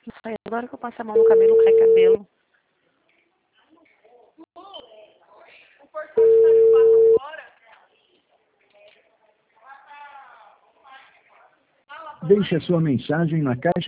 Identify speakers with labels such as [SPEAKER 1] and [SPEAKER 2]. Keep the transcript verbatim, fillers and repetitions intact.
[SPEAKER 1] Ai, agora que eu passo a mão no cabelo, cai cabelo.
[SPEAKER 2] O portão está de pato fora.
[SPEAKER 3] Deixe a sua mensagem na caixa